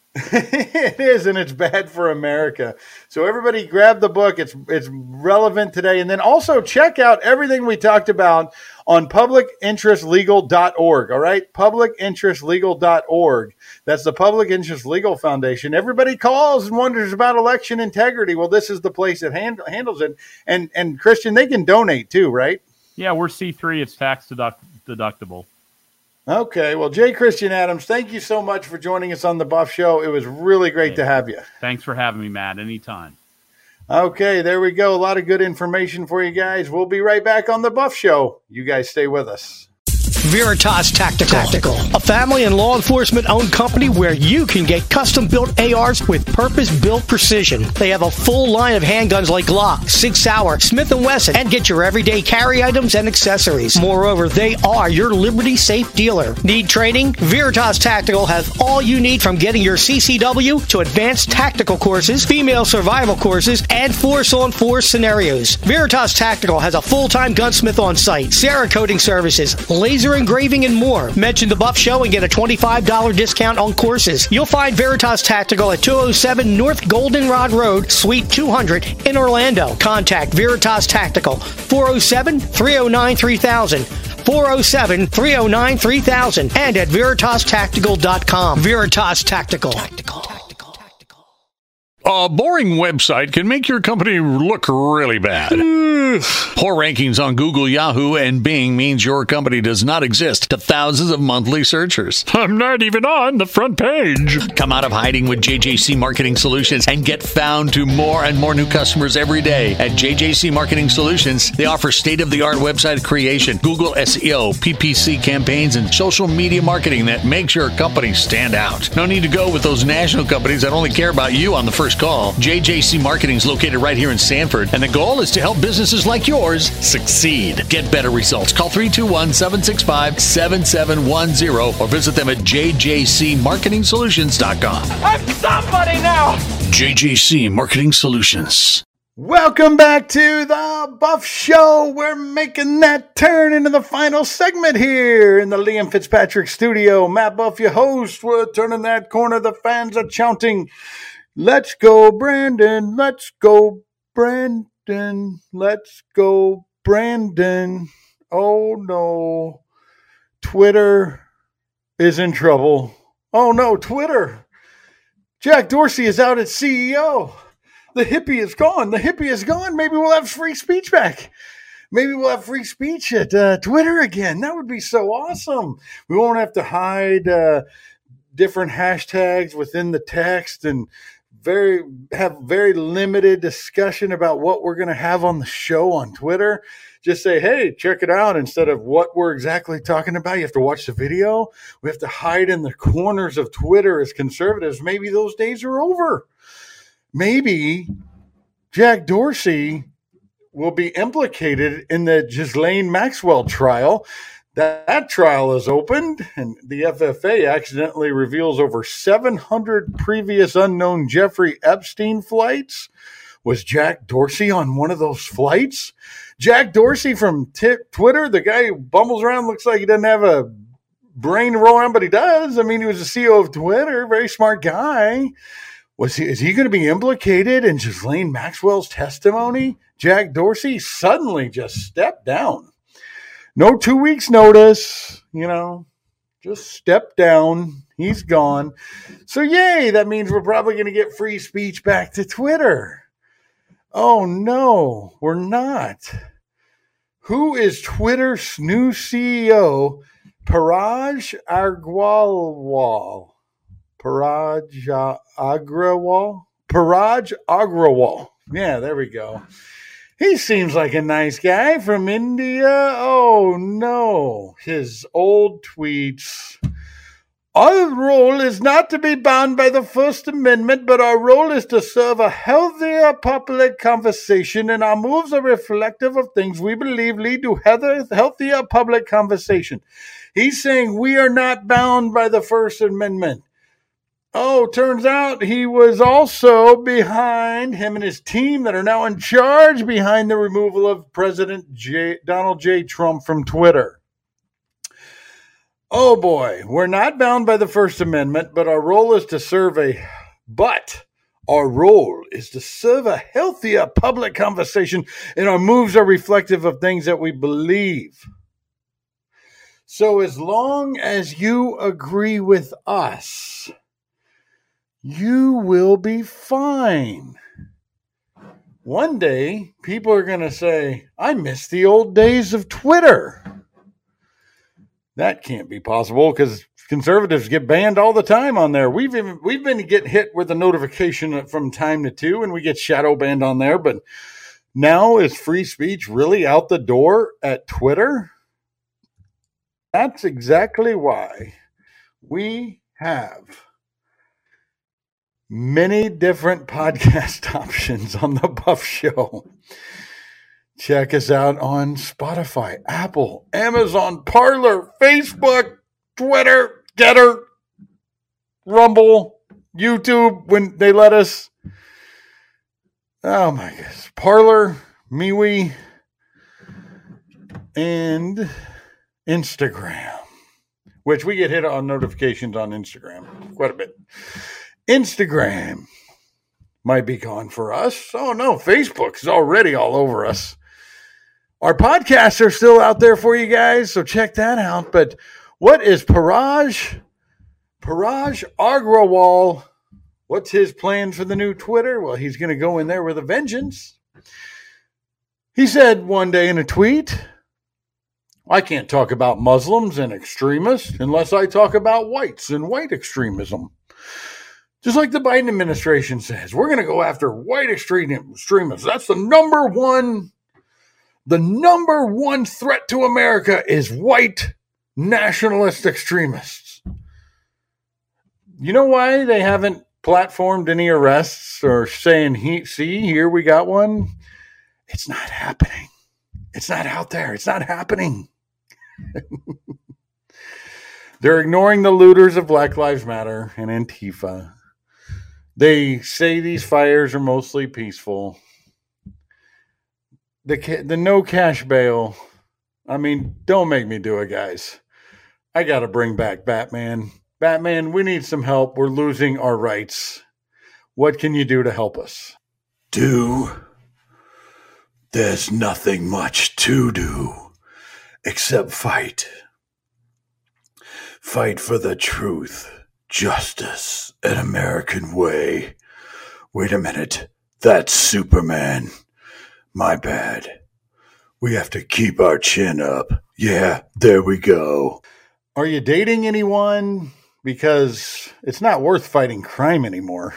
It is, and it's bad for America. So everybody grab the book. It's it's relevant today. And then also check out everything we talked about on public interest legal dot org, all right? public interest legal dot org. That's the Public Interest Legal Foundation. Everybody calls and wonders about election integrity. Well, this is the place that hand, handles it. And, and Christian, they can donate too, right? Yeah, we're C three. It's tax deduct- deductible. Okay, well, J. Christian Adams, thank you so much for joining us on the Buff Show. It was really great hey, to have you. Thanks for having me, Matt. Anytime. Okay, there we go. A lot of good information for you guys. We'll be right back on the Buff Show. You guys stay with us. Veritas Tactical. Tactical, a family and law enforcement-owned company where you can get custom-built A Rs with purpose-built precision. They have a full line of handguns like Glock, Sig Sauer, Smith and Wesson, and get your everyday carry items and accessories. Moreover, they are your Liberty Safe dealer. Need training? Veritas Tactical has all you need, from getting your C C W to advanced tactical courses, female survival courses, and force-on-force scenarios. Veritas Tactical has a full-time gunsmith on site, Cerakoting services, laser engraving, and more. Mention the Buff Show and get a twenty-five dollars discount on courses. You'll find Veritas Tactical at two oh seven North Goldenrod Road, Suite two hundred in Orlando. Contact Veritas Tactical, four oh seven, three oh nine, three thousand, four oh seven, three oh nine, three thousand, and at veritas tactical dot com. Veritas Tactical. Tactical. A boring website can make your company look really bad. Poor rankings on Google, Yahoo, and Bing means your company does not exist to thousands of monthly searchers. I'm not even on the front page. Come out of hiding with J J C Marketing Solutions and get found to more and more new customers every day. At J J C Marketing Solutions, they offer state-of-the-art website creation, Google S E O, P P C campaigns, and social media marketing that makes your company stand out. No need to go with those national companies that only care about you on the first call. J J C Marketing is located right here in Sanford, and the goal is to help businesses like yours succeed. Get better results. Call three two one, seven six five, seven seven one zero or visit them at j j c marketing solutions dot com. I'm somebody now! J J C Marketing Solutions. Welcome back to the Buff Show. We're making that turn into the final segment here in the Liam Fitzpatrick studio. Matt Buff, your host. We're turning that corner. The fans are chanting, "Let's go, Brandon. Let's go, Brandon. Let's go, Brandon." Oh, no. Twitter is in trouble. Oh, no, Twitter. Jack Dorsey is out as C E O. The hippie is gone. The hippie is gone. Maybe we'll have free speech back. Maybe we'll have free speech at uh, Twitter again. That would be so awesome. We won't have to hide uh, different hashtags within the text and very have very limited discussion about what we're going to have on the show on Twitter. Just say, hey, check it out, instead of what we're exactly talking about. You have to watch the video. We have to hide in the corners of Twitter as conservatives. Maybe those days are over. Maybe Jack Dorsey will be implicated in the Ghislaine Maxwell trial. That, that trial is opened, and the F F A accidentally reveals over seven hundred previous unknown Jeffrey Epstein flights. Was Jack Dorsey on one of those flights? Jack Dorsey from t- Twitter, the guy who bumbles around, looks like he doesn't have a brain to roll around, but he does. I mean, he was the C E O of Twitter, very smart guy. Was he, is he going to be implicated in Ghislaine Maxwell's testimony? Jack Dorsey suddenly just stepped down. No two weeks notice, you know, just stepped down. He's gone. So, yay, that means we're probably going to get free speech back to Twitter. Oh, no, we're not. Who is Twitter's new C E O? Parag Agrawal. Parag Agrawal? Parag Agrawal. Yeah, there we go. He seems like a nice guy from India. Oh, no. His old tweets. Our role is not to be bound by the First Amendment, but our role is to serve a healthier public conversation, and our moves are reflective of things we believe lead to healthier public conversation. He's saying we are not bound by the First Amendment. Oh, turns out he was also behind, him and his team that are now in charge, behind the removal of President J, Donald J. Trump from Twitter. Oh boy, we're not bound by the First Amendment, but our role is to serve a, but our role is to serve a healthier public conversation, and our moves are reflective of things that we believe. So as long as you agree with us, you will be fine. One day, people are going to say, I miss the old days of Twitter. That can't be possible because conservatives get banned all the time on there. We've even, we've been getting hit with a notification from time to two, and we get shadow banned on there. But now is free speech really out the door at Twitter? That's exactly why we have many different podcast options on the Buff Show. Check us out on Spotify, Apple, Amazon, Parler, Facebook, Twitter, Getter, Rumble, YouTube when they let us. Oh my goodness. Parler, MeWe, and Instagram, which we get hit on notifications on Instagram quite a bit. Instagram might be gone for us. Oh no, Facebook is already all over us. Our podcasts are still out there for you guys, so check that out. But what is Paraj? Paraj Agrawal, what's his plan for the new Twitter? Well, he's going to go in there with a vengeance. He said one day in a tweet, I can't talk about Muslims and extremists unless I talk about whites and white extremism. Just like the Biden administration says, we're going to go after white extremists. That's the number one, the number one threat to America is white nationalist extremists. You know why they haven't platformed any arrests or saying, he, see, here we got one? It's not happening. It's not out there. It's not happening. They're ignoring the looters of Black Lives Matter and Antifa. They say these fires are mostly peaceful. The the no cash bail. I mean, don't make me do it, guys. I got to bring back Batman. Batman, we need some help. We're losing our rights. What can you do to help us? Do? There's nothing much to do except fight. Fight for the truth, justice, an American way. Wait a minute. That's Superman. My bad. We have to keep our chin up. Yeah, there we go. Are you dating anyone? Because it's not worth fighting crime anymore.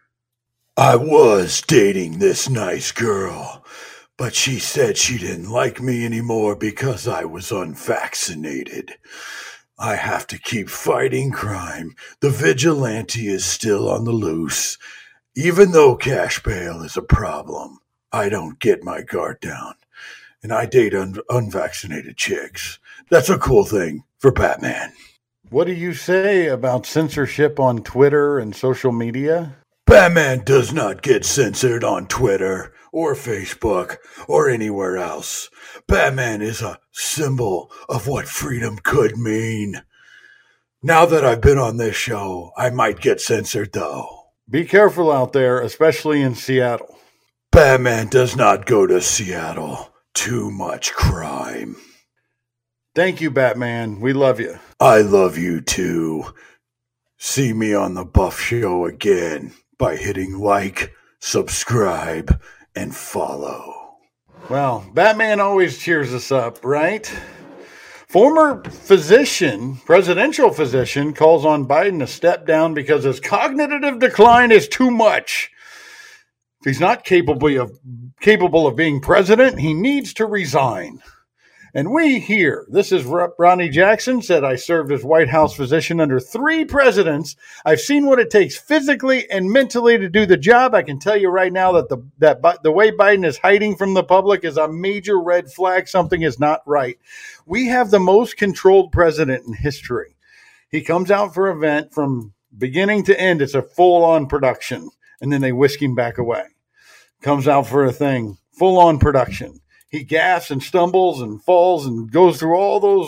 I was dating this nice girl, but she said she didn't like me anymore because I was unvaccinated. I have to keep fighting crime. The vigilante is still on the loose. Even though cash bail is a problem, I don't get my guard down. And I date un- unvaccinated chicks. That's a cool thing for Batman. What do you say about censorship on Twitter and social media? Batman does not get censored on Twitter or Facebook or anywhere else. Batman is a symbol of what freedom could mean. Now that I've been on this show, I might get censored though. Be careful out there, especially in Seattle. Batman does not go to Seattle. Too much crime. Thank you, Batman. We love you. I love you too. See me on the Buff Show again by hitting like, subscribe, and follow. Well, Batman always cheers us up, right? Former physician, presidential physician, calls on Biden to step down because his cognitive decline is too much. If he's not capable of capable of being president, he needs to resign. And we here, this is Ronnie Jackson, said, I served as White House physician under three presidents. I've seen what it takes physically and mentally to do the job. I can tell you right now that the that the way Biden is hiding from the public is a major red flag. Something is not right. We have the most controlled president in history. He comes out for an event from beginning to end. It's a full-on production, and then they whisk him back away. Comes out for a thing, full-on production. He gaffes and stumbles and falls and goes through all those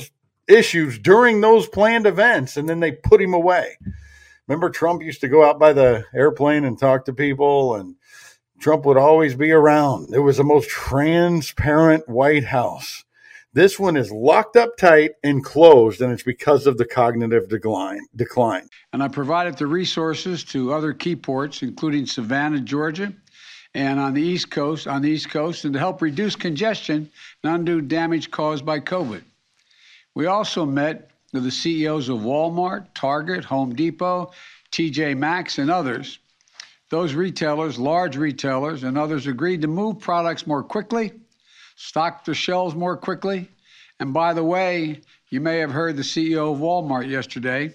issues during those planned events, and then they put him away. Remember, Trump used to go out by the airplane and talk to people, and Trump would always be around. It was the most transparent White House. This one is locked up tight and closed, and it's because of the cognitive decline. decline. And I provided the resources to other key ports, including Savannah, Georgia, and on the East Coast, on the East Coast, and to help reduce congestion and undue damage caused by COVID. We also met with the C E Os of Walmart, Target, Home Depot, T J Maxx, and others. Those retailers, large retailers, and others agreed to move products more quickly, stock their shelves more quickly. And by the way, you may have heard the C E O of Walmart yesterday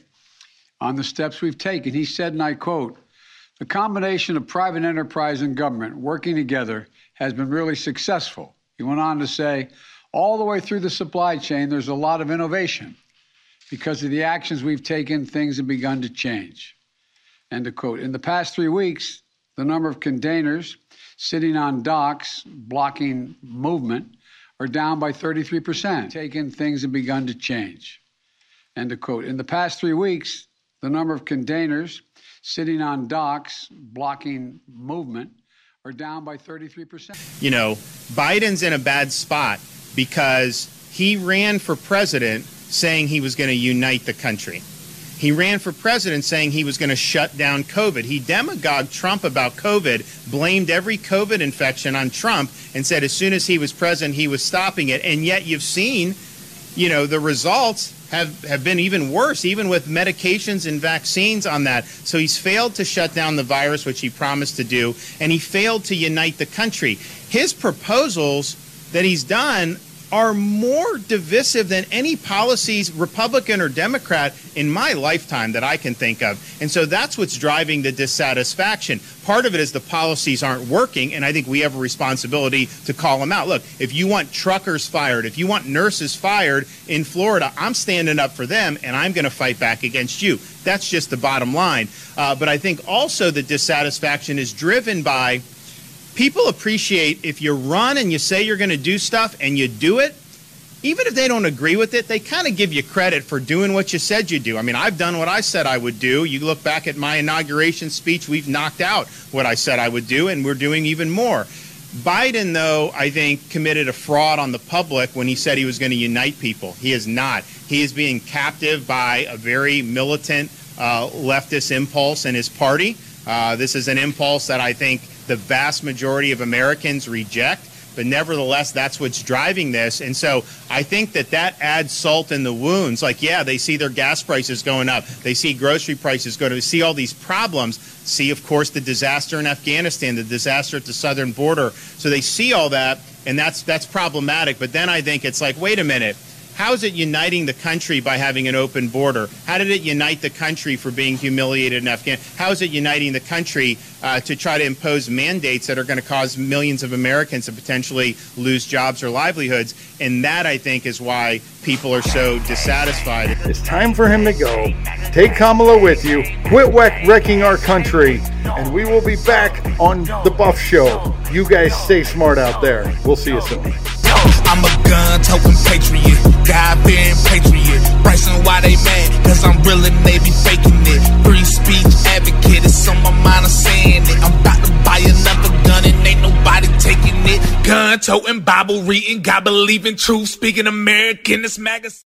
on the steps we've taken. He said, and I quote, "The combination of private enterprise and government working together has been really successful." He went on to say, all the way through the supply chain, there's a lot of innovation. Because of the actions we've taken, things have begun to change. End of quote. In the past three weeks, the number of containers sitting on docks blocking movement are down by thirty-three percent. Taken, things have begun to change. End of quote. In the past three weeks, the number of containers sitting on docks blocking movement are down by thirty-three percent. You know, Biden's in a bad spot because he ran for president saying he was going to unite the country. He ran for president saying he was going to shut down COVID. He demagogued Trump about COVID, blamed every COVID infection on Trump, and said as soon as he was president, he was stopping it. And yet you've seen, you know, the results have, have been even worse, even with medications and vaccines on that. So he's failed to shut down the virus, which he promised to do, and he failed to unite the country. His proposals that he's done are more divisive than any policies, Republican or Democrat, in my lifetime that I can think of. And so that's what's driving the dissatisfaction. Part of it is the policies aren't working, and I think we have a responsibility to call them out. Look, if you want truckers fired, if you want nurses fired in Florida, I'm standing up for them, and I'm going to fight back against you. That's just the bottom line. Uh, but I think also the dissatisfaction is driven by people appreciate if you run and you say you're going to do stuff and you do it, even if they don't agree with it, they kind of give you credit for doing what you said you do. I mean, I've done what I said I would do. You look back at my inauguration speech, we've knocked out what I said I would do, and we're doing even more. Biden, though, I think, committed a fraud on the public when he said he was going to unite people. He is not. He is being captive by a very militant uh, leftist impulse in his party. Uh, this is an impulse that I think the vast majority of Americans reject, but nevertheless, that's what's driving this. And so I think that that adds salt in the wounds. Like, yeah, they see their gas prices going up. They see grocery prices going up. They see all these problems. See, of course, the disaster in Afghanistan, the disaster at the southern border. So they see all that, and that's that's problematic. But then I think it's like, wait a minute. How is it uniting the country by having an open border? How did it unite the country for being humiliated in Afghanistan? How is it uniting the country uh, to try to impose mandates that are going to cause millions of Americans to potentially lose jobs or livelihoods? And that, I think, is why people are so dissatisfied. It's time for him to go. Take Kamala with you. Quit wreck- wrecking our country. And we will be back on The Buff Show. You guys stay smart out there. We'll see you soon. I'm a gun-toting patriot, God-fearing patriot. Bryson, why they mad? Cause I'm real and they be faking it. Free speech advocate, it's on my mind, I'm saying it. I'm about to buy another gun and ain't nobody taking it. Gun-toting, Bible reading, God believing, truth speaking American, this magazine.